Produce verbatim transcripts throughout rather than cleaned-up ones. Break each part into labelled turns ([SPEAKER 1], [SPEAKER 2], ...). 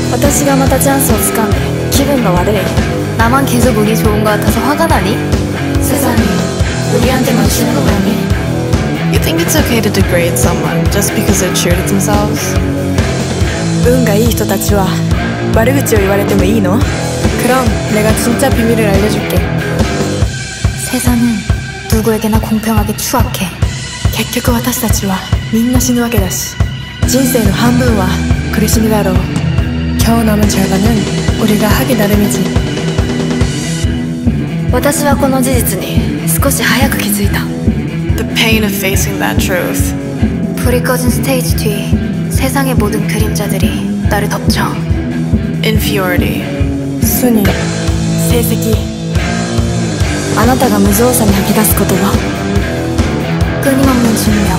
[SPEAKER 1] 私がまたチャンスをつかんで気分が悪い。
[SPEAKER 2] 나만 계속 운이 좋은 것 같아서 화가 나니?
[SPEAKER 1] 세상이 우리한테 맞추는 거 아니?
[SPEAKER 3] You think it's okay to degrade someone just because they're true to themselves?
[SPEAKER 1] 運がいい人たちは悪口を言われてもいいの? 그럼 내가 진짜 비밀을 알려줄게.
[SPEAKER 2] 세상은 누구에게나 공평하게 추악해.
[SPEAKER 1] 結局私たちはみんな死ぬわけだし、人生の半分は苦しみだろう。今日남은 절반은 우리가 하기 나름이지.
[SPEAKER 2] 私はこの事実に少し早く気づいた.
[SPEAKER 3] The pain of facing that truth.
[SPEAKER 2] 불이 꺼진 스테이지 뒤 세상의 모든 그림자들이 나를 덮쳐.
[SPEAKER 3] Inferiority.
[SPEAKER 1] 순위, 成績、あなたが無造作に吐き出す言葉、
[SPEAKER 2] 끊임없는 증명.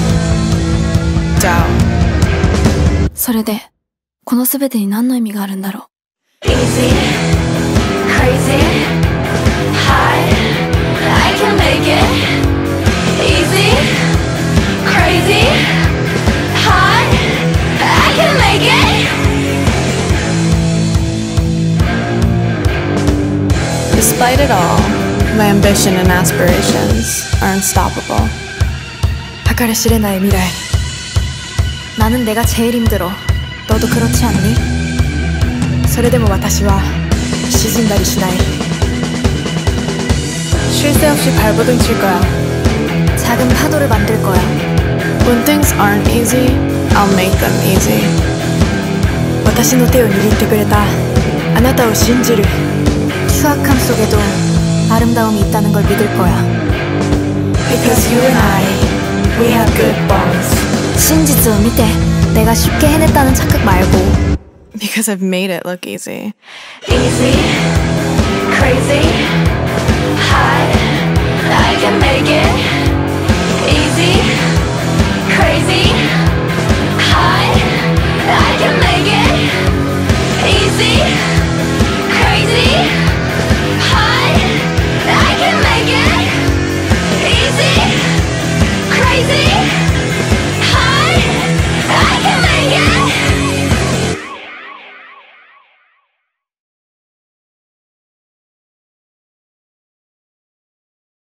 [SPEAKER 3] Doubt.
[SPEAKER 2] それでこの全てに何の意味があるんだろう.
[SPEAKER 4] Easy, crazy, high, I can make it. Easy, crazy, high, I can make it.
[SPEAKER 3] Despite it all, my ambition and aspirations are unstoppable.
[SPEAKER 1] 計り知れない未来.
[SPEAKER 2] 나는 내가 제일 힘들어. 너도 그렇지 않니?
[SPEAKER 1] それでも私は沈んだりしない. 쉴 새 없이 발버둥 칠 거야.
[SPEAKER 2] 작은 파도를 만들 거야.
[SPEAKER 3] When things aren't easy, I'll make them easy.
[SPEAKER 1] 私の手を握ってくれたあなたを信じる.
[SPEAKER 2] 추악함 속에도 아름다움이 있다는 걸 믿을 거야.
[SPEAKER 1] Because you and I, we have good bonds.
[SPEAKER 2] 진実を見て내가 쉽게 해냈다는 착각 말고.
[SPEAKER 3] Because I've made it look easy.
[SPEAKER 4] Easy, crazy, high, I can make it. Easy, crazy, high, I can make it. Easy.